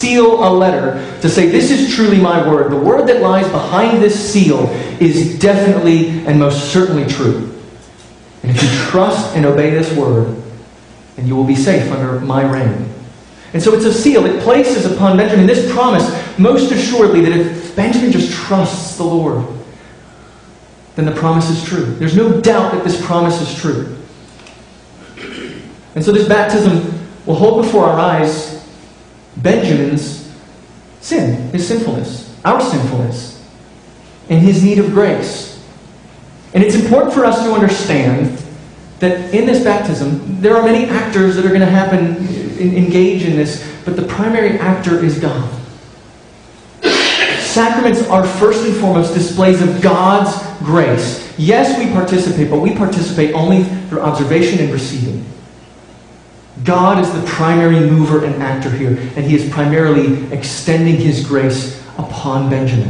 seal a letter to say, this is truly my word. The word that lies behind this seal is definitely and most certainly true. And if you trust and obey this word, then you will be safe under my reign. And so it's a seal. It places upon Benjamin this promise, most assuredly, that if Benjamin just trusts the Lord, then the promise is true. There's no doubt that this promise is true. And so this baptism will hold before our eyes Benjamin's sin, his sinfulness, our sinfulness, and his need of grace. And it's important for us to understand that in this baptism, there are many actors that are going to engage in this, but the primary actor is God. Sacraments are first and foremost displays of God's grace. Yes, we participate, but we participate only through observation and receiving. God is the primary mover and actor here, and He is primarily extending His grace upon Benjamin.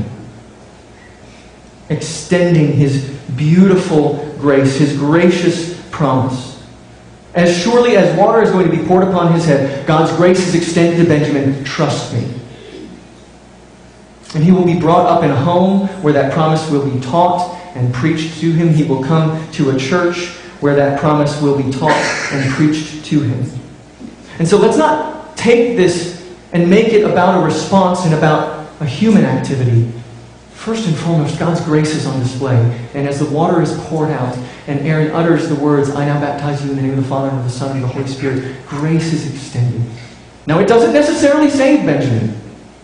Extending His beautiful grace, His gracious promise. As surely as water is going to be poured upon his head, God's grace is extended to Benjamin. Trust me. And he will be brought up in a home where that promise will be taught and preached to him. He will come to a church where that promise will be taught and preached to him. And so let's not take this and make it about a response and about a human activity. First and foremost, God's grace is on display. And as the water is poured out and Aaron utters the words, I now baptize you in the name of the Father and of the Son and of the Holy Spirit, grace is extended. Now it doesn't necessarily save Benjamin.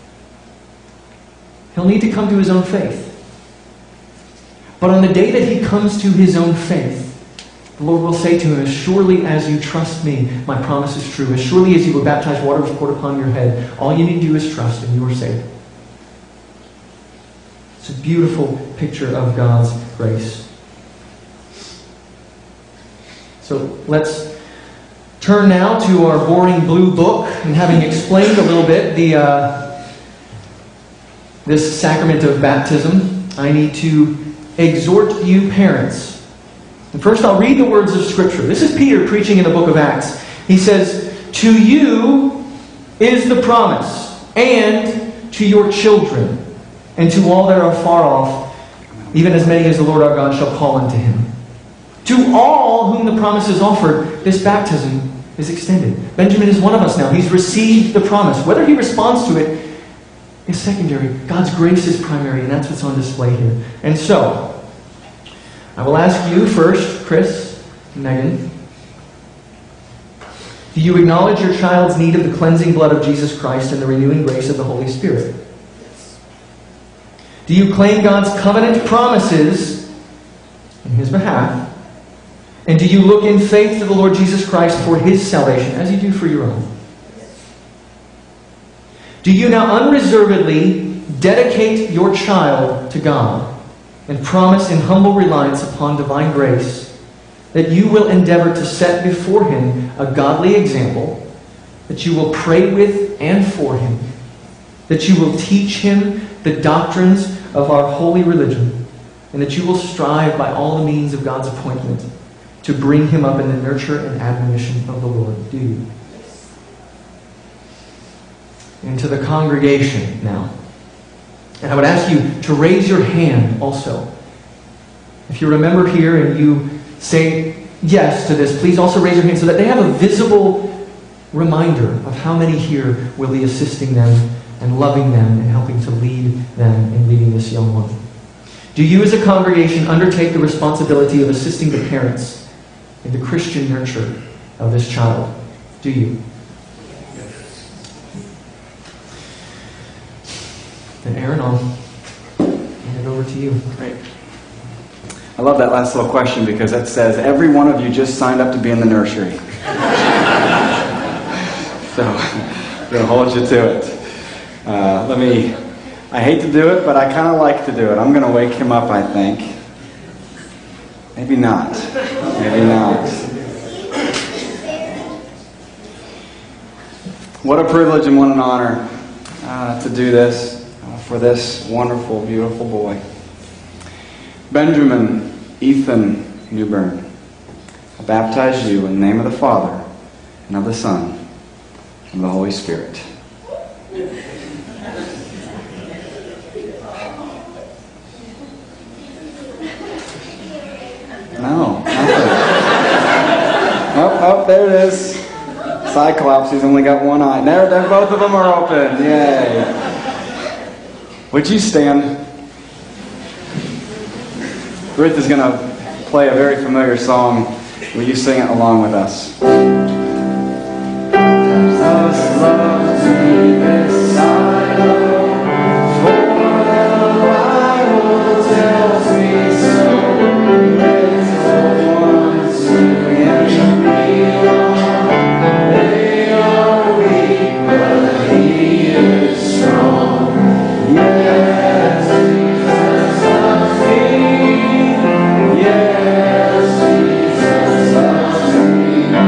He'll need to come to his own faith. But on the day that he comes to his own faith, the Lord will say to him, as surely as you trust me, my promise is true. As surely as you were baptized, water was poured upon your head, all you need to do is trust and you are saved. It's a beautiful picture of God's grace. So let's turn now to our boring blue book, and having explained a little bit this sacrament of baptism, I need to exhort you parents. And first I'll read the words of Scripture. This is Peter preaching in the book of Acts. He says, to you is the promise, and to your children, and to all that are far off, even as many as the Lord our God shall call unto him. To all whom the promise is offered, this baptism is extended. Benjamin is one of us now. He's received the promise. Whether he responds to it is secondary. God's grace is primary, and that's what's on display here. And so, I will ask you first, Chris, Megan, do you acknowledge your child's need of the cleansing blood of Jesus Christ and the renewing grace of the Holy Spirit? Do you claim God's covenant promises in His behalf? And do you look in faith to the Lord Jesus Christ for His salvation, as you do for your own? Do you now unreservedly dedicate your child to God and promise in humble reliance upon divine grace that you will endeavor to set before Him a godly example, that you will pray with and for Him, that you will teach Him the doctrines of our holy religion, and that you will strive by all the means of God's appointment to bring him up in the nurture and admonition of the Lord? Do you? And to the congregation now. And I would ask you to raise your hand also. If you remember here and you say yes to this, please also raise your hand so that they have a visible reminder of how many here will be assisting them and loving them and helping to lead them in leading this young one. Do you as a congregation undertake the responsibility of assisting the parents in the Christian nurture of this child? Do you? Then Aaron, I'll hand it over to you. Great. I love that last little question because that says every one of you just signed up to be in the nursery. So I'm going to hold you to it. I hate to do it, but I kind of like to do it. I'm going to wake him up, I think. Maybe not. Maybe not. What a privilege and what an honor to do this for this wonderful, beautiful boy. Benjamin Ethan Newbern, I baptize you in the name of the Father, and of the Son, and of the Holy Spirit. No, nothing. Oh, there it is. Cyclops, he's only got one eye. There, both of them are open. Yay. Would you stand? Ruth is going to play a very familiar song. Will you sing it along with us? Jesus loves me beside the for the Bible tells me so. There's no one to envy on. They are weak, but He is strong. Yes, Jesus loves me. Yes, Jesus loves me.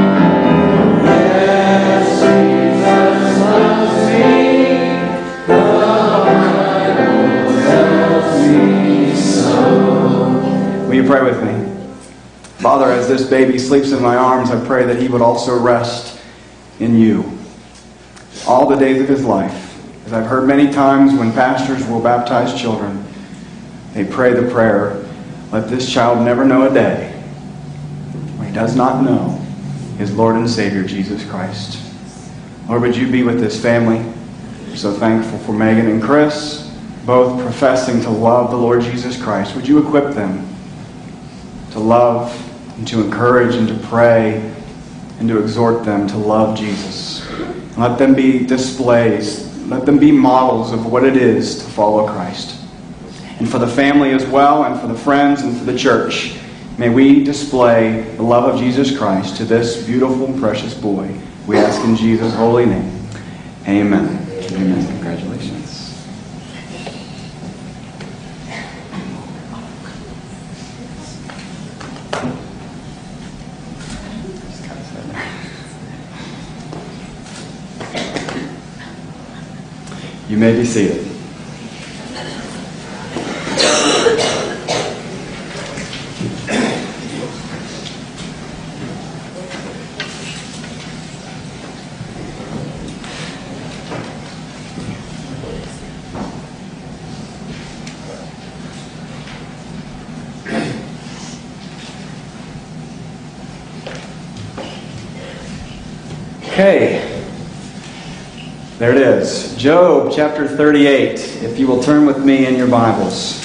Yes, Jesus loves me. The Bible tells me so. Will you pray with me? Father, as this baby sleeps in my arms, I pray that he would also rest in you all the days of his life. As I've heard many times when pastors will baptize children, they pray the prayer, let this child never know a day when he does not know his Lord and Savior, Jesus Christ. Lord, would you be with this family? We're so thankful for Megan and Chris, both professing to love the Lord Jesus Christ. Would you equip them to love and to encourage and to pray and to exhort them to love Jesus? And let them be displays, let them be models of what it is to follow Christ. And for the family as well, and for the friends and for the church, may we display the love of Jesus Christ to this beautiful and precious boy. We ask in Jesus' holy name. Amen. Amen. Congratulations. You may be seated. Okay, there it is. Job chapter 38, if you will turn with me in your Bibles.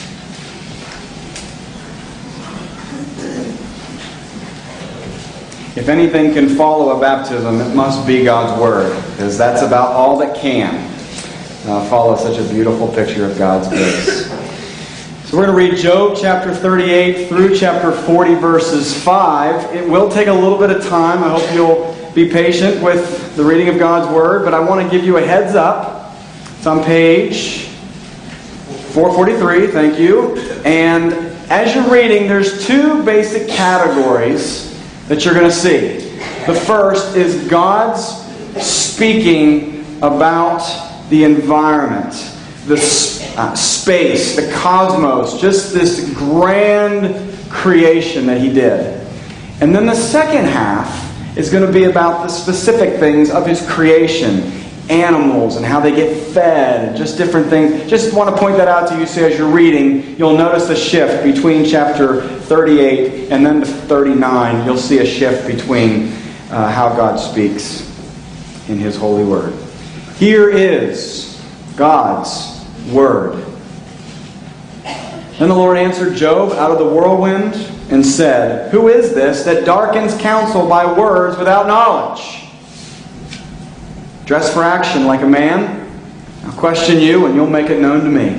If anything can follow a baptism, it must be God's Word, because that's about all that can follow such a beautiful picture of God's grace. So we're going to read Job chapter 38 through chapter 40, verses 5. It will take a little bit of time. I hope you'll be patient with the reading of God's Word, but I want to give you a heads up. It's on page 443, thank you. And as you're reading, there's two basic categories that you're going to see. The first is God's speaking about the environment, the space, the cosmos, just this grand creation that He did. And then the second half is going to be about the specific things of His creation, animals and how they get fed, and just different things. Just want to point that out to you so as you're reading, you'll notice a shift between chapter 38 and then 39. You'll see a shift between how God speaks in His holy word. Here is God's word. Then the Lord answered Job out of the whirlwind and said, "Who is this that darkens counsel by words without knowledge? Dress for action like a man. I'll question you and you'll make it known to me.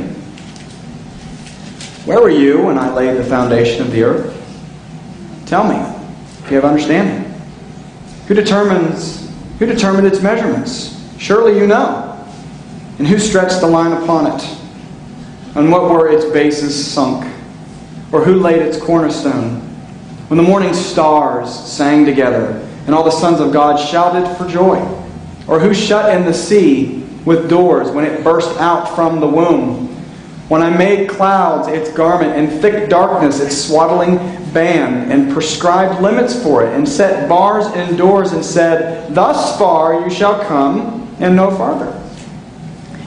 Where were you when I laid the foundation of the earth? Tell me, if you have understanding. Who determined its measurements? Surely you know. And who stretched the line upon it? On what were its bases sunk? Or who laid its cornerstone? When the morning stars sang together, and all the sons of God shouted for joy? Or who shut in the sea with doors when it burst out from the womb? When I made clouds its garment, and thick darkness its swaddling band, and prescribed limits for it, and set bars indoors, and said, Thus far you shall come, and no farther.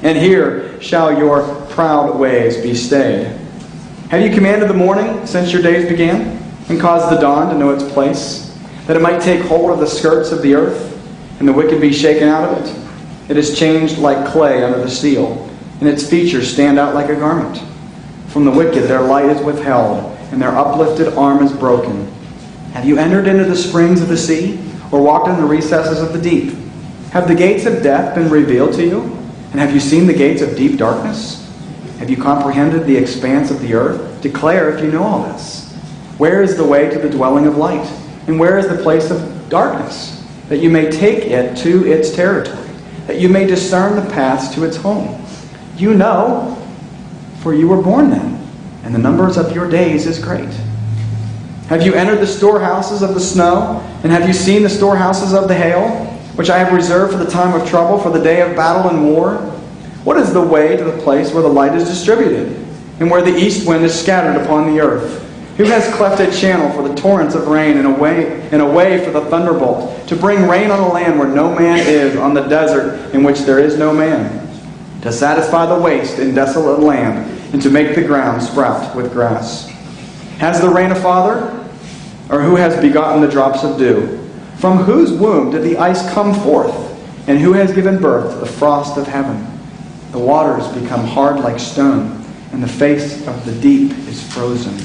and here shall your proud ways be stayed. Have you commanded the morning since your days began, and caused the dawn to know its place, that it might take hold of the skirts of the earth, and the wicked be shaken out of it? It is changed like clay under the steel, and its features stand out like a garment. From the wicked their light is withheld, and their uplifted arm is broken. Have you entered into the springs of the sea, or walked in the recesses of the deep? Have the gates of death been revealed to you? And have you seen the gates of deep darkness? Have you comprehended the expanse of the earth? Declare if you know all this. Where is the way to the dwelling of light? And where is the place of darkness? That you may take it to its territory, that you may discern the paths to its home. You know, for you were born then, and the numbers of your days is great. Have you entered the storehouses of the snow? And have you seen the storehouses of the hail, which I have reserved for the time of trouble, for the day of battle and war? What is the way to the place where the light is distributed, and where the east wind is scattered upon the earth? Who has cleft a channel for the torrents of rain, and a way for the thunderbolt, to bring rain on a land where no man is, on the desert in which there is no man, to satisfy the waste and desolate land, and to make the ground sprout with grass? Has the rain a father? Or who has begotten the drops of dew? From whose womb did the ice come forth? And who has given birth to the frost of heaven? The waters become hard like stone, and the face of the deep is frozen.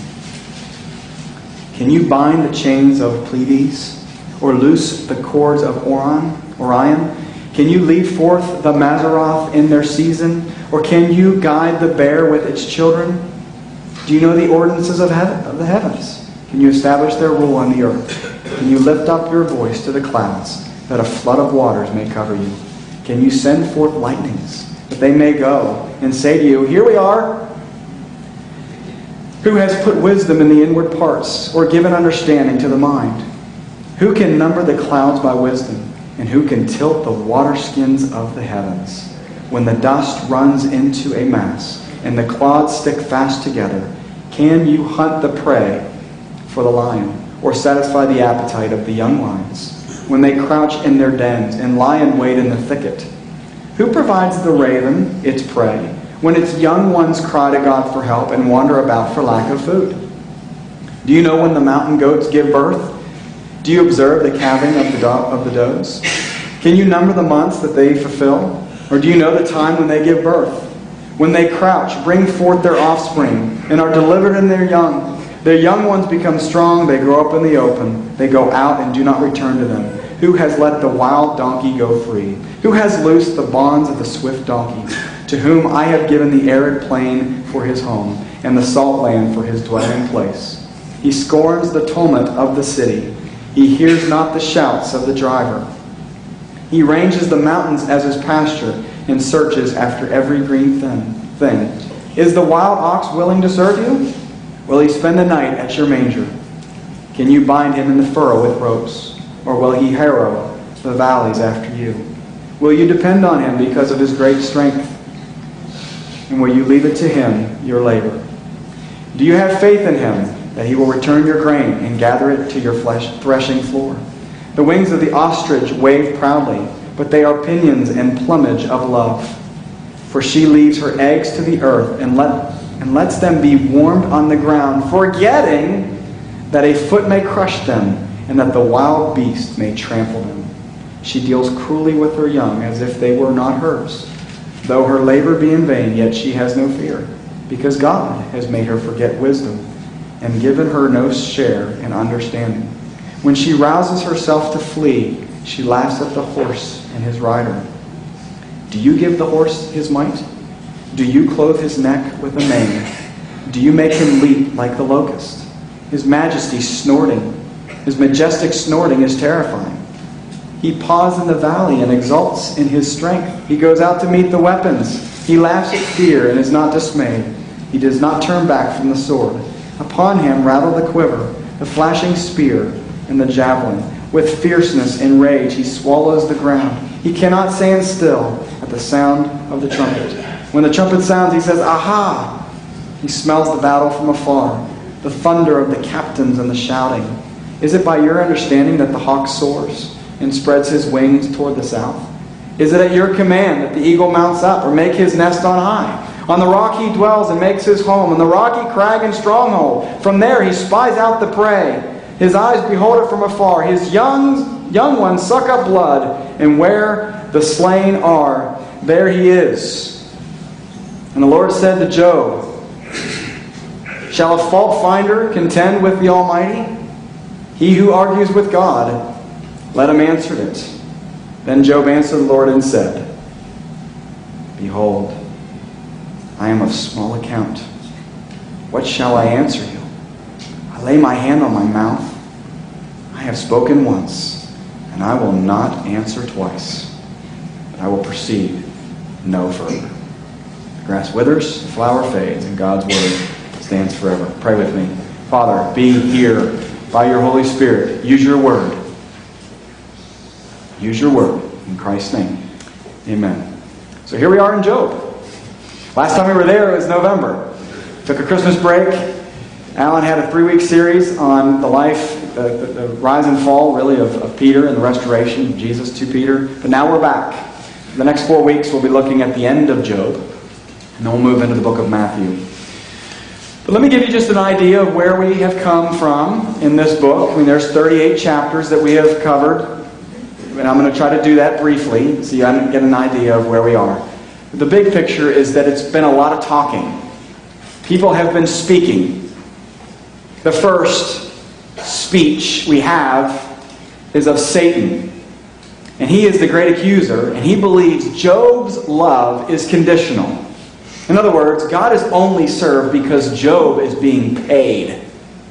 Can you bind the chains of Pleiades, or loose the cords of Orion? Can you lead forth the Mazzaroth in their season? Or can you guide the bear with its children? Do you know the ordinances of the heavens? Can you establish their rule on the earth? Can you lift up your voice to the clouds, that a flood of waters may cover you? Can you send forth lightnings, that they may go and say to you, here we are? Who has put wisdom in the inward parts, or given understanding to the mind? Who can number the clouds by wisdom, and who can tilt the waterskins of the heavens? When the dust runs into a mass, and the clods stick fast together, can you hunt the prey for the lion, or satisfy the appetite of the young lions, when they crouch in their dens and lie in wait in the thicket? Who provides the raven its prey, when its young ones cry to God for help and wander about for lack of food? Do you know when the mountain goats give birth? Do you observe the calving of the does? Can you number the months that they fulfill? Or do you know the time when they give birth? When they crouch, bring forth their offspring, and are delivered in their young. Their young ones become strong, they grow up in the open. They go out and do not return to them. Who has let the wild donkey go free? Who has loosed the bonds of the swift donkey? To whom I have given the arid plain for his home, and the salt land for his dwelling place. He scorns the tumult of the city. He hears not the shouts of the driver. He ranges the mountains as his pasture, and searches after every green thing. Is the wild ox willing to serve you? Will he spend the night at your manger? Can you bind him in the furrow with ropes? Or will he harrow the valleys after you? Will you depend on him because of his great strength? And will you leave it to him, your labor? Do you have faith in him, that he will return your grain and gather it to your threshing floor? The wings of the ostrich wave proudly, but they are pinions and plumage of love. For she leaves her eggs to the earth and lets them be warmed on the ground, forgetting that a foot may crush them and that the wild beast may trample them. She deals cruelly with her young as if they were not hers. Though her labor be in vain, yet she has no fear, because God has made her forget wisdom and given her no share in understanding. When she rouses herself to flee, she laughs at the horse and his rider. Do you give the horse his might? Do you clothe his neck with a mane? Do you make him leap like the locust? His majesty snorting, his majestic snorting is terrifying. He paws in the valley and exults in his strength. He goes out to meet the weapons. He laughs at fear and is not dismayed. He does not turn back from the sword. Upon him rattle the quiver, the flashing spear, and the javelin. With fierceness and rage he swallows the ground. He cannot stand still at the sound of the trumpet. When the trumpet sounds, he says, "Aha!" He smells the battle from afar, the thunder of the captains and the shouting. Is it by your understanding that the hawk soars and spreads his wings toward the south? Is it at your command that the eagle mounts up or make his nest on high? On the rock he dwells and makes his home, in the rocky crag and stronghold. From there he spies out the prey. His eyes behold it from afar. His young ones suck up blood, and where the slain are, there he is. And the Lord said to Job, shall a fault finder contend with the Almighty? He who argues with God, let him answer it. Then Job answered the Lord and said, behold, I am of small account. What shall I answer you? I lay my hand on my mouth. I have spoken once, and I will not answer twice. But I will proceed no further. The grass withers, the flower fades, and God's word stands forever. Pray with me. Father, be here by your Holy Spirit. Use your word. Use your word. In Christ's name. Amen. So here we are in Job. Last time we were there, it was November. Took a Christmas break. Alan had a 3-week series on the life, the rise and fall, really, of Peter and the restoration of Jesus to Peter. But now we're back. The next 4 weeks, we'll be looking at the end of Job. And then we'll move into the book of Matthew. But let me give you just an idea of where we have come from in this book. I mean, there's 38 chapters that we have covered. And I'm going to try to do that briefly so you get an idea of where we are. The big picture is that it's been a lot of talking. People have been speaking. The first speech we have is of Satan. And he is the great accuser, and he believes Job's love is conditional. In other words, God is only served because Job is being paid.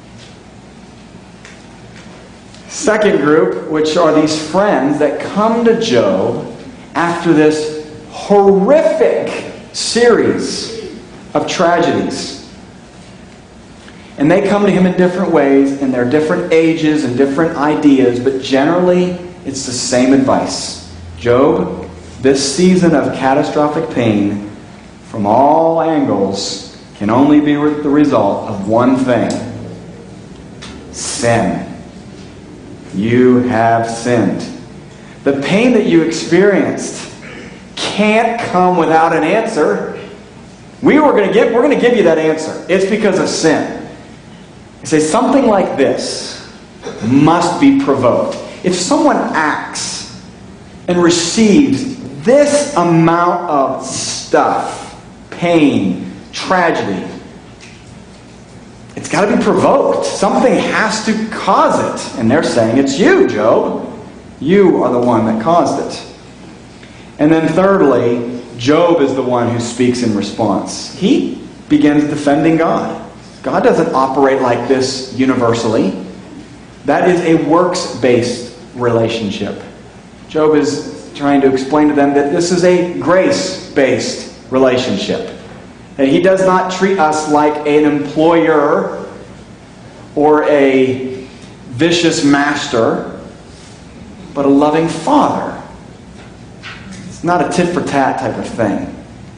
Second group, which are these friends that come to Job after this horrific series of tragedies. And they come to him in different ways, in their different ages and different ideas, but generally it's the same advice. Job, this season of catastrophic pain from all angles can only be the result of one thing: sin. You have sinned. The pain that you experienced can't come without an answer. We're going to give you that answer. It's because of sin. I say something like this must be provoked. If someone acts and receives this amount of stuff, pain, tragedy, it's got to be provoked. Something has to cause it. And they're saying, it's you, Job. You are the one that caused it. And then thirdly, Job is the one who speaks in response. He begins defending God. God doesn't operate like this universally. That is a works-based relationship. Job is trying to explain to them that this is a grace-based relationship. That he does not treat us like an employer or a vicious master, but a loving father. It's not a tit-for-tat type of thing.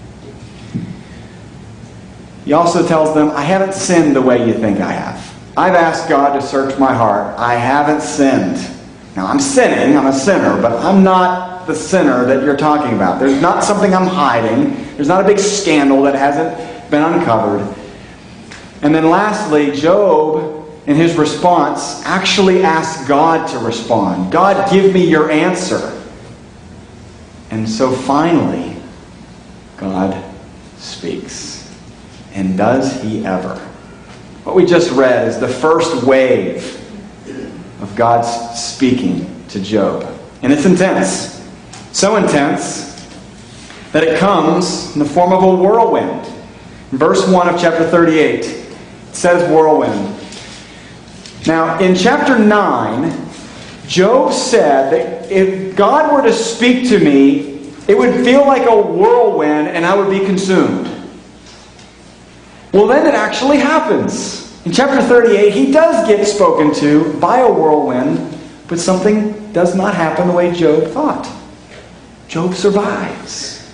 He also tells them, I haven't sinned the way you think I have. I've asked God to search my heart. I haven't sinned. Now, I'm sinning. I'm a sinner, but I'm not the sinner that you're talking about. There's not something I'm hiding. There's not a big scandal that hasn't been uncovered. And then lastly, Job, in his response, actually asks God to respond. God, give me your answer. And so finally, God speaks. And does he ever? What we just read is the first wave of God's speaking to Job. And it's intense. So intense that it comes in the form of a whirlwind. In verse 1 of chapter 38, it says whirlwind. Now, in chapter 9, Job said that if God were to speak to me, it would feel like a whirlwind and I would be consumed. Well, then it actually happens. In chapter 38, he does get spoken to by a whirlwind, but something does not happen the way Job thought. Job survives.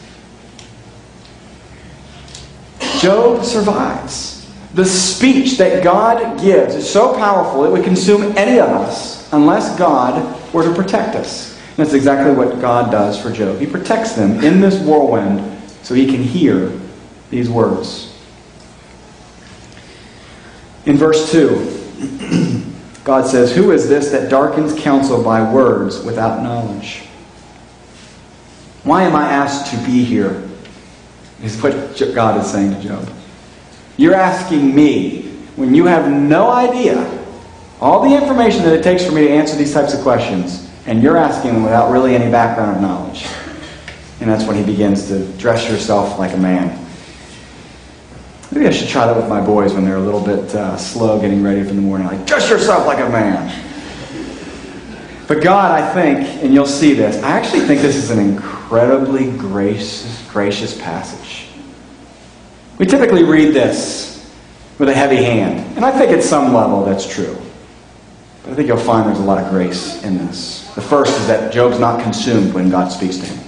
Job survives. The speech that God gives is so powerful it would consume any of us unless God were to protect us. That's exactly what God does for Job. He protects them in this whirlwind so he can hear these words. In verse 2, God says, "Who is this that darkens counsel by words without knowledge?" Why am I asked to be here? Is what God is saying to Job. You're asking me when you have no idea all the information that it takes for me to answer these types of questions, and you're asking them without really any background of knowledge. And that's when he begins to dress yourself like a man. Maybe I should try that with my boys when they're a little bit slow getting ready for the morning. Like, dress yourself like a man. But God, I think, and you'll see this, I actually think this is an incredibly gracious passage. We typically read this with a heavy hand. And I think at some level that's true. But I think you'll find there's a lot of grace in this. The first is that Job's not consumed when God speaks to him.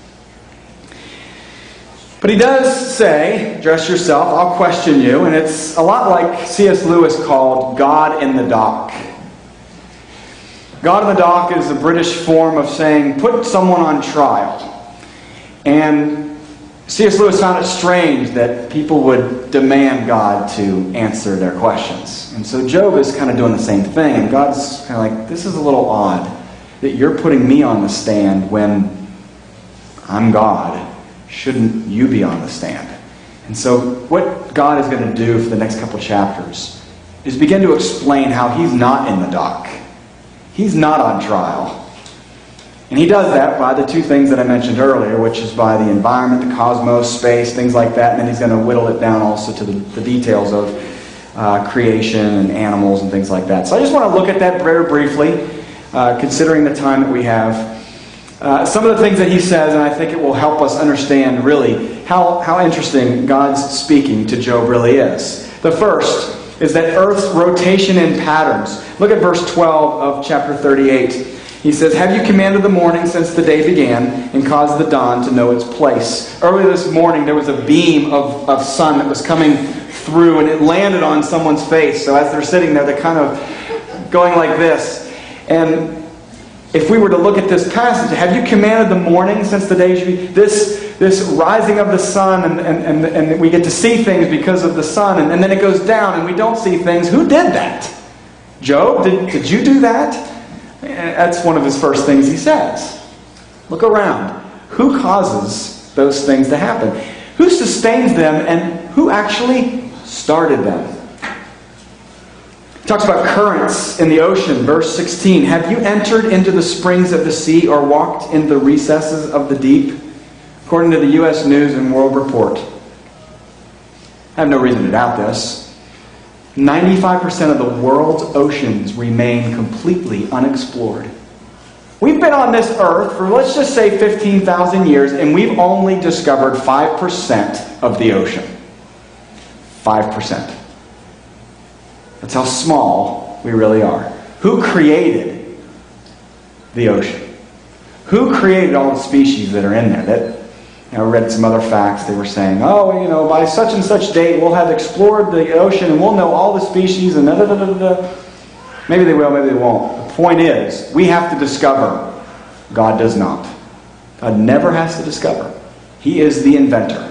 But he does say, dress yourself, I'll question you. And it's a lot like C.S. Lewis called God in the dock. God in the dock is a British form of saying, put someone on trial. And C.S. Lewis found it strange that people would demand God to answer their questions. And so Job is kind of doing the same thing. And God's kind of like, this is a little odd that you're putting me on the stand when I'm God. Shouldn't you be on the stand? And so what God is going to do for the next couple chapters is begin to explain how he's not in the dock. He's not on trial. And he does that by the two things that I mentioned earlier, which is by the environment, the cosmos, space, things like that. And then he's going to whittle it down also to the details of creation and animals and things like that. So I just want to look at that very briefly, considering the time that we have. Some of the things that he says, and I think it will help us understand really how interesting God's speaking to Job really is. The first is that Earth's rotation in patterns. Look at verse 12 of chapter 38. He says, "Have you commanded the morning since the day began and caused the dawn to know its place?" Earlier this morning there was a beam of sun that was coming through and it landed on someone's face. So as they're sitting there, they're kind of going like this. And if we were to look at this passage, have you commanded the morning since the day should be? This rising of the sun, and we get to see things because of the sun, and then it goes down, and we don't see things. Who did that? Job, did you do that? That's one of his first things he says. Look around. Who causes those things to happen? Who sustains them, and who actually started them? He talks about currents in the ocean. Verse 16, "Have you entered into the springs of the sea or walked in the recesses of the deep?" According to the U.S. News and World Report. I have no reason to doubt this. 95% of the world's oceans remain completely unexplored. We've been on this earth for, let's just say, 15,000 years, and we've only discovered 5% of the ocean. 5%. That's how small we really are. Who created the ocean? Who created all the species that are in there? I read some other facts. They were saying, by such and such date we'll have explored the ocean and we'll know all the species and da-da-da-da-da. Maybe they will, maybe they won't. The point is, we have to discover. God does not. God never has to discover. He is the inventor.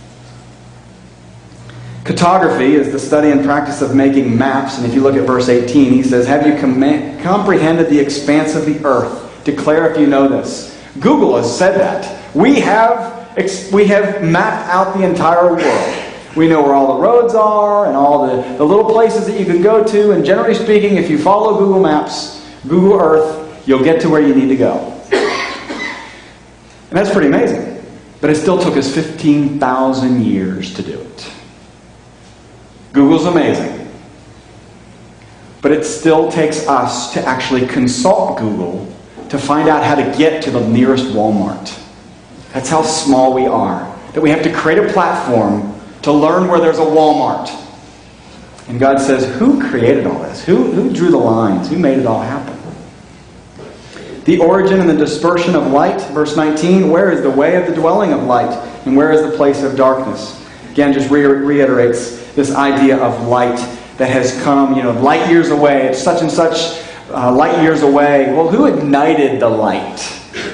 Cartography is the study and practice of making maps. And if you look at verse 18, he says, "Have you comprehended the expanse of the earth? Declare if you know this." Google has said that. We have mapped out the entire world. We know where all the roads are and all the little places that you can go to. And generally speaking, if you follow Google Maps, Google Earth, you'll get to where you need to go. And that's pretty amazing. But it still took us 15,000 years to do it. Google's amazing. But it still takes us to actually consult Google to find out how to get to the nearest Walmart. That's how small we are. That we have to create a platform to learn where there's a Walmart. And God says, who created all this? Who drew the lines? Who made it all happen? The origin and the dispersion of light, verse 19, "Where is the way of the dwelling of light? And where is the place of darkness?" Again, just reiterates this idea of light that has come, light years away. It's such and such light years away. Well, who ignited the light?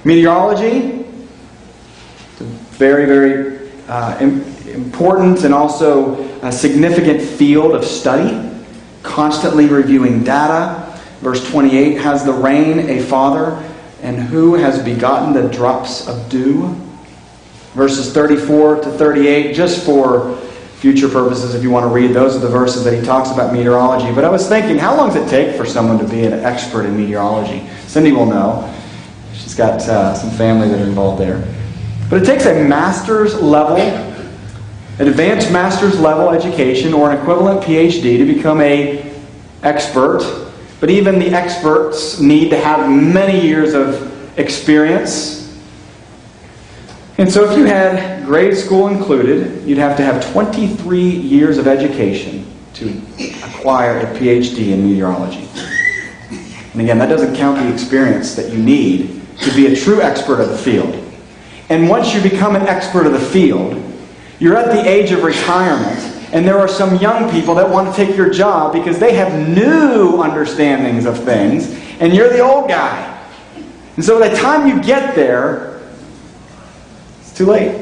Meteorology, it's a very, very important and also a significant field of study, constantly reviewing data. Verse 28, has the rain a father, and who has begotten the drops of dew? Verses 34 to 38, just for future purposes, if you want to read, those are the verses that he talks about meteorology. But I was thinking, how long does it take for someone to be an expert in meteorology? Cindy will know. She's got some family that are involved there. But it takes a master's level, an advanced master's level education, or an equivalent PhD to become an expert. But even the experts need to have many years of experience. And so if you had grade school included, you'd have to have 23 years of education to acquire a PhD in meteorology. And again, that doesn't count the experience that you need to be a true expert of the field. And once you become an expert of the field, you're at the age of retirement, and there are some young people that want to take your job because they have new understandings of things, and you're the old guy. And so by the time you get there, it's too late.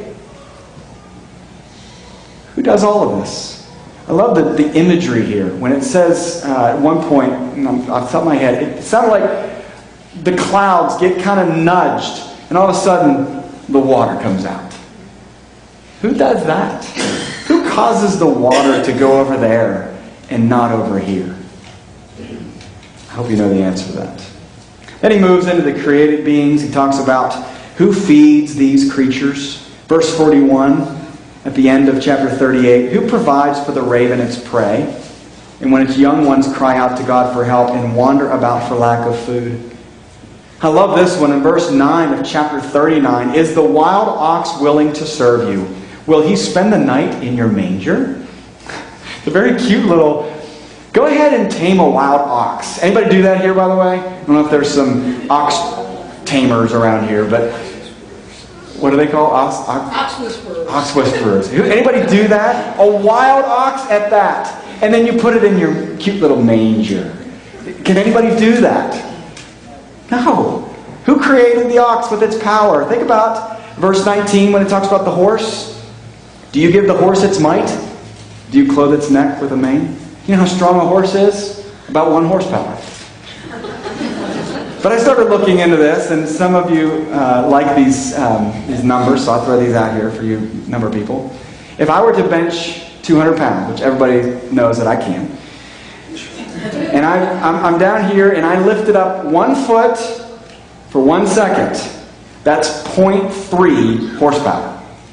Who does all of this? I love the imagery here. When it says, at one point, off the top of my head, it sounded like the clouds get kind of nudged, and all of a sudden, the water comes out. Who does that? Who causes the water to go over there and not over here? I hope you know the answer to that. Then he moves into the created beings. He talks about who feeds these creatures. Verse 41, at the end of chapter 38, who provides for the raven its prey, and when its young ones cry out to God for help and wander about for lack of food. I love this one in verse 9 of chapter 39. Is the wild ox willing to serve you? Will he spend the night in your manger? It's a very cute little... Go ahead and tame a wild ox. Anybody do that here, by the way? I don't know if there's some ox tamers around here, but... What do they call Ox whisperers. Ox whisperers. Anybody do that? A wild ox at that. And then you put it in your cute little manger. Can anybody do that? No. Who created the ox with its power? Think about verse 19 when it talks about the horse. Do you give the horse its might? Do you clothe its neck with a mane? You know how strong a horse is? About 1 horsepower. But I started looking into this, and some of you like these numbers, so I'll throw these out here for you number of people. If I were to bench 200 pounds, which everybody knows that I can, and I'm down here, and I lifted up 1 foot for 1 second, that's 0.3 horsepower.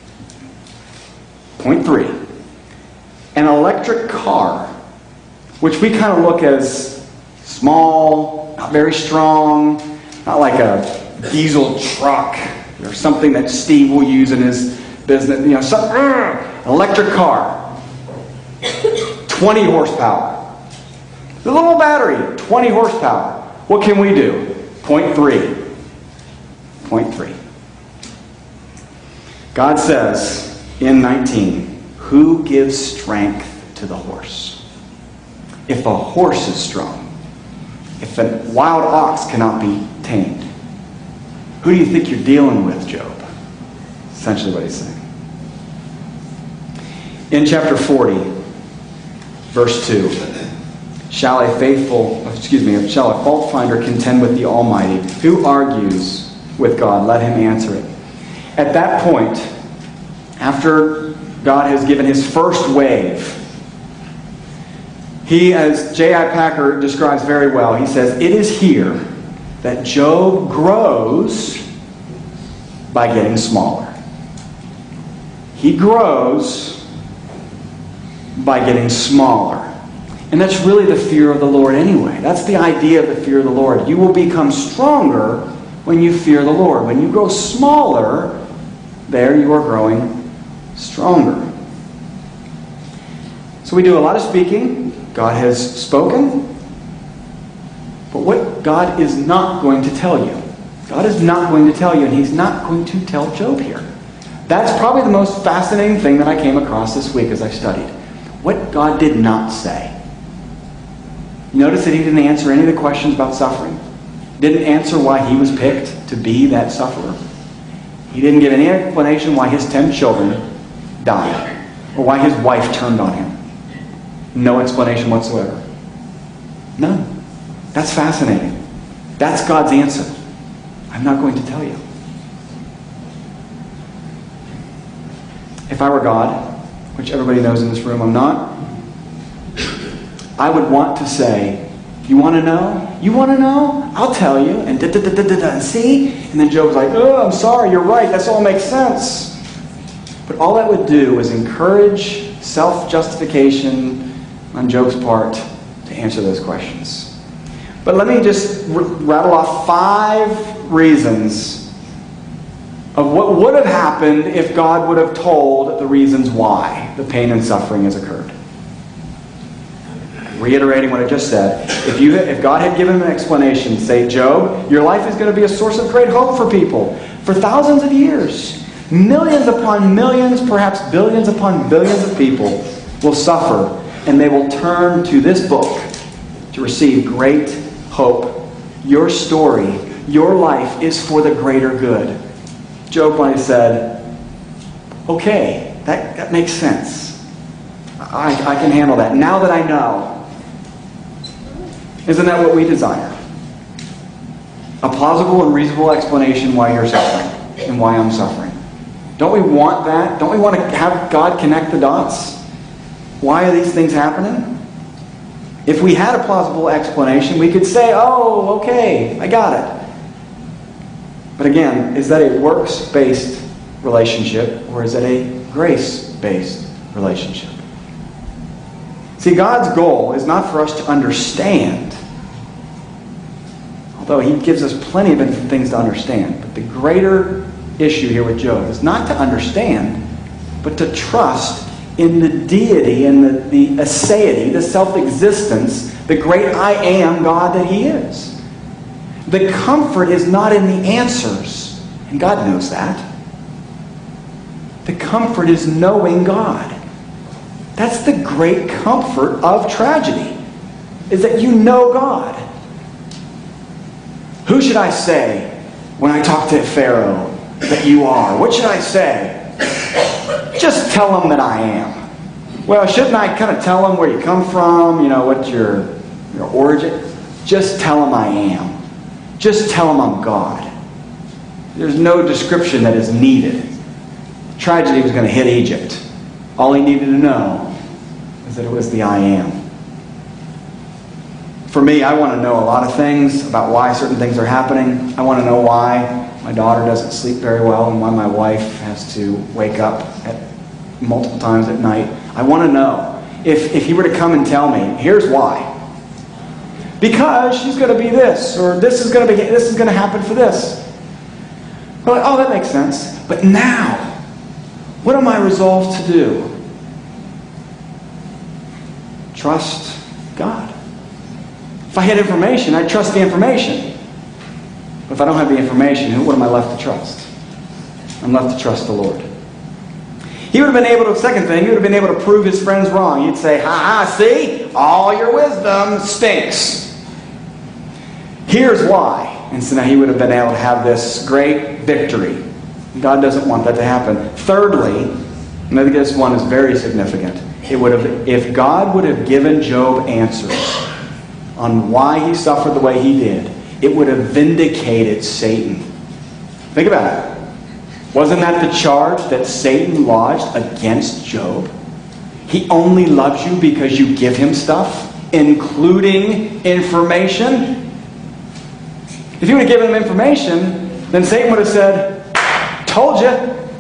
0.3. An electric car, which we kind of look as small, not very strong, not like a diesel truck or something that Steve will use in his business. You know, an electric car, 20 horsepower. The little battery, 20 horsepower. What can we do? 0.3. 0.3. God says in 19, who gives strength to the horse? If a horse is strong, if a wild ox cannot be tamed, who do you think you're dealing with, Job? Essentially what he's saying. In chapter 40, verse 2, shall a fault finder contend with the Almighty? Who argues with God? Let him answer it. At that point, after God has given his first wave, he, as J.I. Packer describes very well, he says, it is here that Job grows by getting smaller. He grows by getting smaller. And that's really the fear of the Lord anyway. That's the idea of the fear of the Lord. You will become stronger when you fear the Lord. When you grow smaller, there you are growing stronger. So we do a lot of speaking. God has spoken. But what God is not going to tell you. God is not going to tell you, and he's not going to tell Job here. That's probably the most fascinating thing that I came across this week as I studied. What God did not say. You notice that he didn't answer any of the questions about suffering. Didn't answer why he was picked to be that sufferer. He didn't give any explanation why his 10 children died or why his wife turned on him. No explanation whatsoever. None. That's fascinating. That's God's answer. I'm not going to tell you. If I were God, which everybody knows in this room I'm not, I would want to say, you want to know? You want to know? I'll tell you. And da-da-da-da-da-da. And see? And then Job's like, oh, I'm sorry, you're right. That's all makes sense. But all that would do is encourage self-justification on Job's part to answer those questions. But let me just rattle off 5 reasons of what would have happened if God would have told the reasons why the pain and suffering has occurred. Reiterating what I just said, if God had given him an explanation, say, Job, your life is going to be a source of great hope for people for thousands of years. Millions upon millions, perhaps billions upon billions of people will suffer, and they will turn to this book to receive great hope. Your story, your life is for the greater good. Job might have said, okay, that makes sense. I can handle that. Now that I know. Isn't that what we desire? A plausible and reasonable explanation why you're suffering and why I'm suffering. Don't we want that? Don't we want to have God connect the dots? Why are these things happening? If we had a plausible explanation, we could say, oh, okay, I got it. But again, is that a works-based relationship or is it a grace-based relationship? See, God's goal is not for us to understand, although he gives us plenty of things to understand. But the greater issue here with Job is not to understand, but to trust in the deity and the aseity, the self-existence, the great I am God that he is. The comfort is not in the answers, and God knows that. The comfort is knowing God. That's the great comfort of tragedy, is that you know God. Who should I say when I talk to Pharaoh that you are? What should I say? Just tell him that I am. Well, shouldn't I kind of tell him where you come from? You know, what's your origin? Just tell him I am. Just tell him I'm God. There's no description that is needed. Tragedy was going to hit Egypt. All he needed to know is that it was the I am. For me, I want to know a lot of things about why certain things are happening. I want to know why my daughter doesn't sleep very well and why my wife has to wake up at multiple times at night. I want to know. If he were to come and tell me, here's why. Because she's going to be this, or this is going to happen for this. Well, oh, that makes sense. But now, what am I resolved to do? Trust God. If I had information, I'd trust the information. But if I don't have the information, what am I left to trust? I'm left to trust the Lord. He would have been able to, second thing, he would have been able to prove his friends wrong. He'd say, ha ha, see? All your wisdom stinks. Here's why. And so now he would have been able to have this great victory. God doesn't want that to happen. Thirdly, and I think this one is very significant, if God would have given Job answers on why he suffered the way he did, it would have vindicated Satan. Think about it. Wasn't that the charge that Satan lodged against Job? He only loves you because you give him stuff, including information. If you would have given him information, then Satan would have said, told you.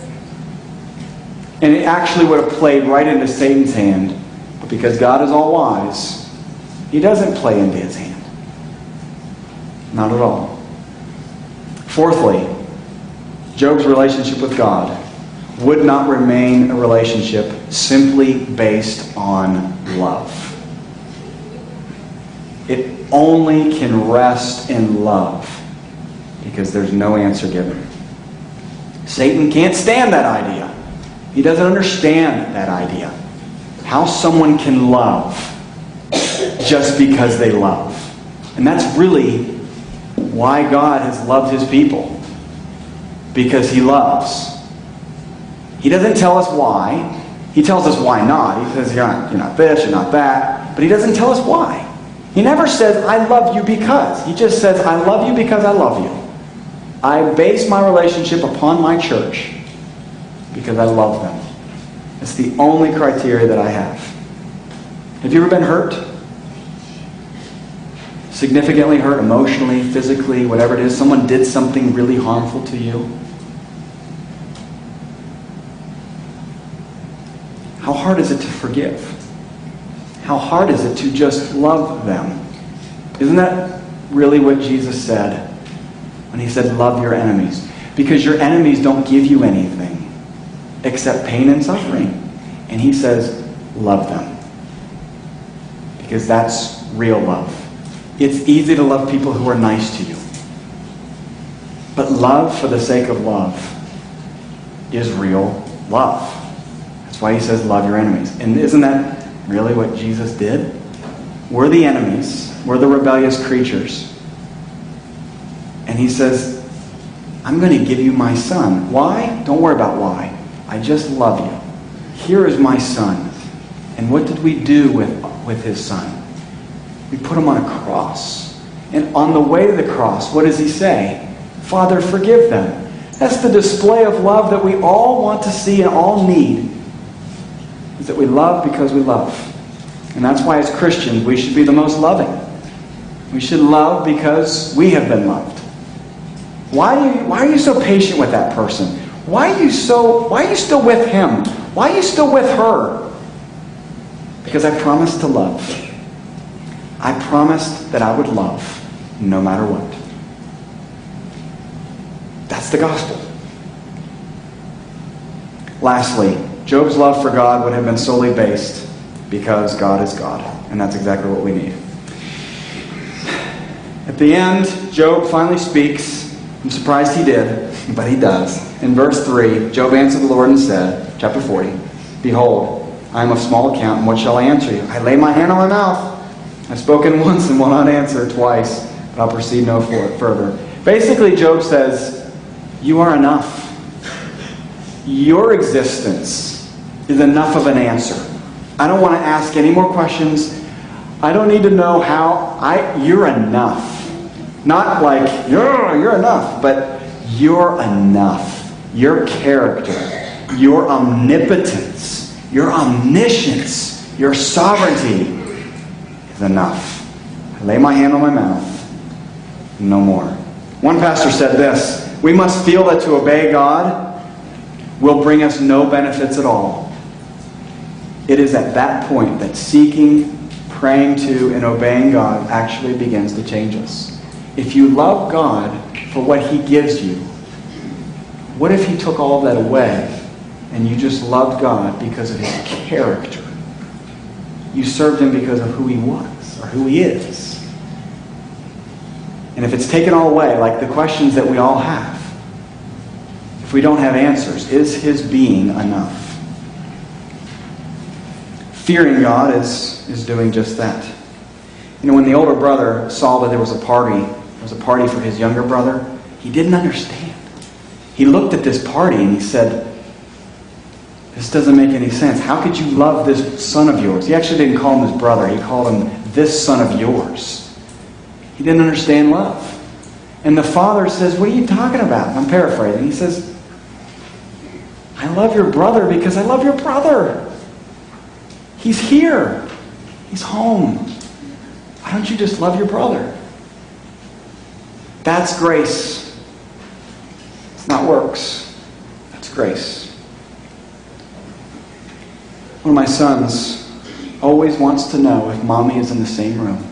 And it actually would have played right into Satan's hand. But because God is all wise, he doesn't play into his hand. Not at all. Fourthly, Job's relationship with God would not remain a relationship simply based on love. It only can rest in love because there's no answer given. Satan can't stand that idea. He doesn't understand that idea. How someone can love just because they love. And that's really why God has loved his people. because he loves. He doesn't tell us why. He tells us why not. He says, you're not this, you're not that. But he doesn't tell us why. He never says, I love you because. He just says, I love you because I love you. I base my relationship upon my church because I love them. It's the only criteria that I have. Have you ever been hurt? Significantly hurt, emotionally, physically, whatever it is? Someone did something really harmful to you? How hard is it to forgive? How hard is it to just love them? Isn't that really what Jesus said when he said, love your enemies? Because your enemies don't give you anything except pain and suffering. And he says, love them. Because that's real love. It's easy to love people who are nice to you. But love for the sake of love is real love. That's why he says, love your enemies. And isn't that really what Jesus did? We're the enemies. We're the rebellious creatures. And he says, I'm going to give you my son. Why? Don't worry about why. I just love you. Here is my son. And what did we do with his son? We put him on a cross. And on the way to the cross, what does he say? Father, forgive them. That's the display of love that we all want to see and all need. Is that we love because we love. And that's why as Christians we should be the most loving. We should love because we have been loved. Why are you so patient with that person? Why are you still with him? Why are you still with her? Because I promised to love. I promised that I would love no matter what. That's the gospel. Lastly, Job's love for God would have been solely based because God is God. And that's exactly what we need. At the end, Job finally speaks. I'm surprised he did, but he does. In verse 3, Job answered the Lord and said, chapter 40, Behold, I am of small account, and what shall I answer you? I lay my hand on my mouth. I've spoken once and will not answer twice, but I'll proceed no further. Basically, Job says, you are enough. Your existence is enough of an answer. I don't want to ask any more questions. I don't need to know how. You're enough. Not like, you're enough, but you're enough. Your character, your omnipotence, your omniscience, your sovereignty is enough. I lay my hand on my mouth. No more. One pastor said this, we must feel that to obey God will bring us no benefits at all. It is at that point that seeking, praying to, and obeying God actually begins to change us. If you love God for what he gives you, what if he took all of that away and you just loved God because of his character? You served him because of who he was or who he is. And if it's taken all away, like the questions that we all have, if we don't have answers, is his being enough? Fearing God is doing just that. You know, when the older brother saw that there was a party for his younger brother, he didn't understand. He looked at this party and he said, this doesn't make any sense. How could you love this son of yours? He actually didn't call him his brother. He called him this son of yours. He didn't understand love. And the father says, what are you talking about? I'm paraphrasing. He says, I love your brother because I love your brother. He's here. He's home. Why don't you just love your brother? That's grace. It's not works. That's grace. One of my sons always wants to know if mommy is in the same room.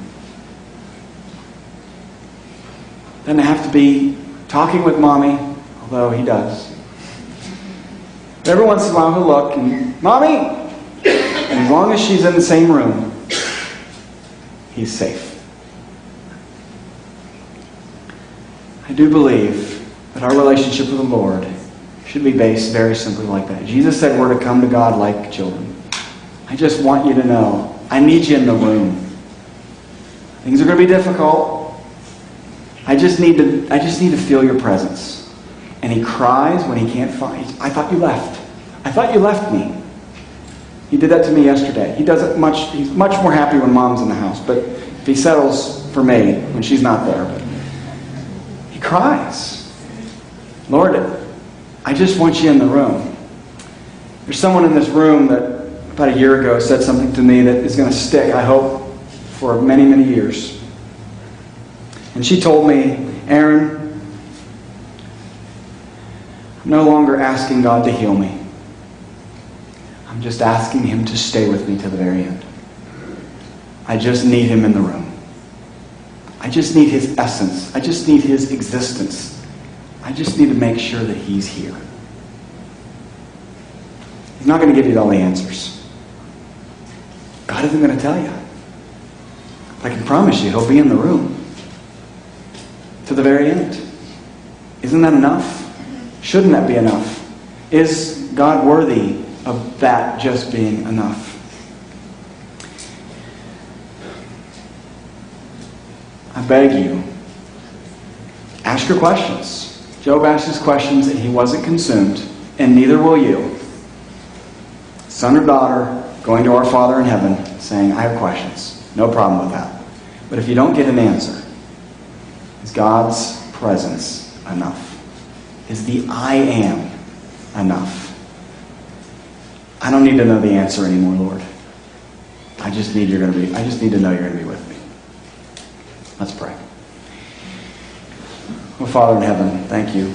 Doesn't have to be talking with mommy, although he does. But every once in a while he'll look and, mommy! And as long as she's in the same room, he's safe. I do believe that our relationship with the Lord should be based very simply like that. Jesus said we're to come to God like children. I just want you to know, I need you in the room. Things are going to be difficult. I just need to feel your presence. And And he cries when he can't find. I thought you left. I thought you left me. He did that to me yesterday. He does it much. He's much more happy when Mom's in the house. But if he settles for me when she's not there, but he cries. Lord, I just want you in the room. There's someone in this room that about a year ago said something to me that is going to stick, I hope, for many, many years. And she told me, Aaron, I'm no longer asking God to heal me. I'm just asking Him to stay with me to the very end. I just need Him in the room. I just need His essence. I just need His existence. I just need to make sure that He's here. He's not going to give you all the answers. God isn't going to tell you. I can promise you He'll be in the room to the very end. Isn't that enough? Shouldn't that be enough? Is God worthy of that just being enough? I beg you, ask your questions. Job asked his questions and he wasn't consumed, and neither will you. Son or daughter going to our Father in heaven saying, I have questions. No problem with that. But if you don't get an answer, is God's presence enough? Is the I am enough? I don't need to know the answer anymore, Lord. I just need to know you're going to be with me. Let's pray. Oh, Father in heaven, thank you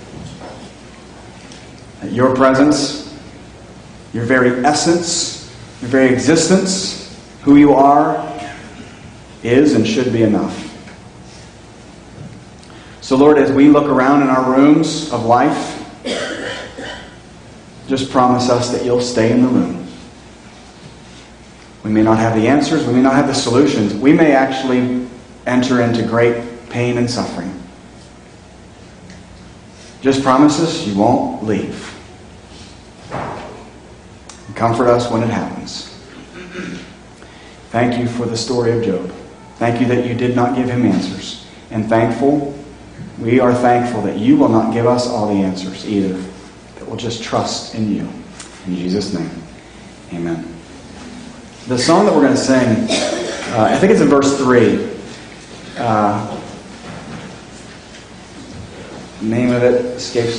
that your presence, your very essence, your very existence, who you are, is and should be enough. So, Lord, as we look around in our rooms of life, just promise us that you'll stay in the room. We may not have the answers. We may not have the solutions. We may actually enter into great pain and suffering. Just promise us you won't leave. And comfort us when it happens. Thank you for the story of Job. Thank you that you did not give him answers. And we are thankful that you will not give us all the answers either. That we'll just trust in you. In Jesus' name, amen. The song that we're going to sing, I think it's in verse 3. The name of it escapes...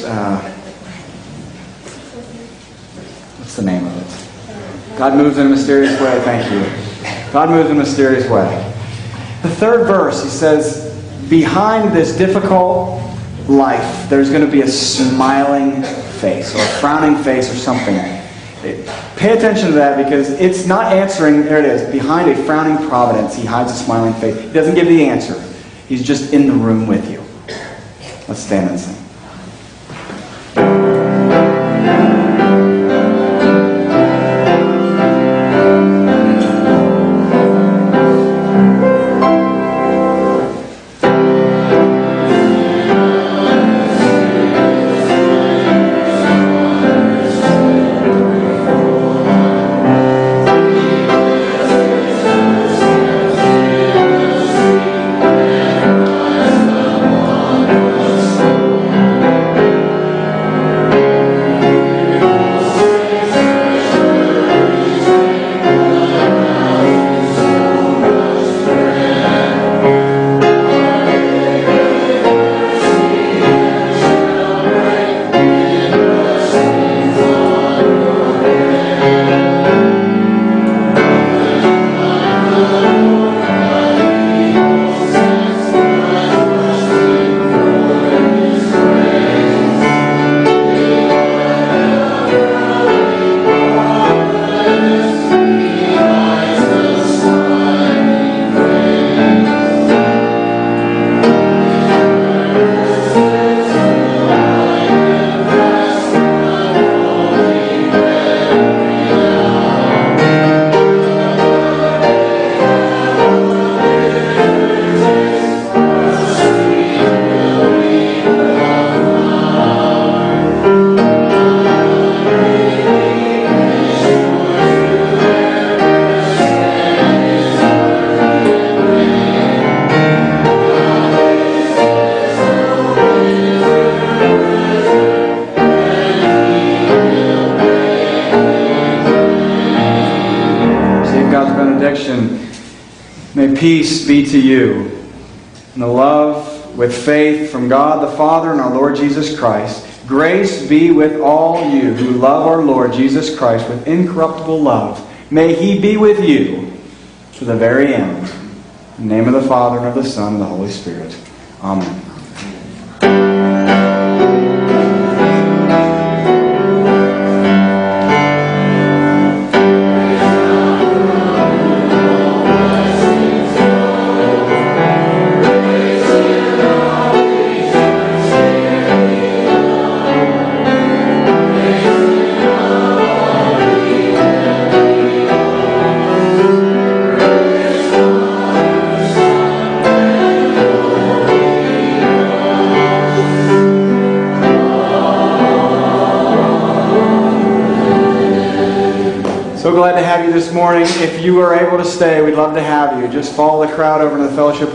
what's the name of it? God moves in a mysterious way. Thank you. God moves in a mysterious way. The third verse, he says, behind this difficult life, there's going to be a smiling face or a frowning face or something. Pay attention to that because it's not answering. There it is. Behind a frowning providence, he hides a smiling face. He doesn't give the answer. He's just in the room with you. Let's stand and sing. May peace be to you, and the love with faith from God the Father and our Lord Jesus Christ. Grace be with all you who love our Lord Jesus Christ with incorruptible love. May He be with you to the very end. In the name of the Father, and of the Son, and of the Holy Spirit. Amen. So glad to have you this morning. If you are able to stay, we'd love to have you. Just follow the crowd over to the fellowship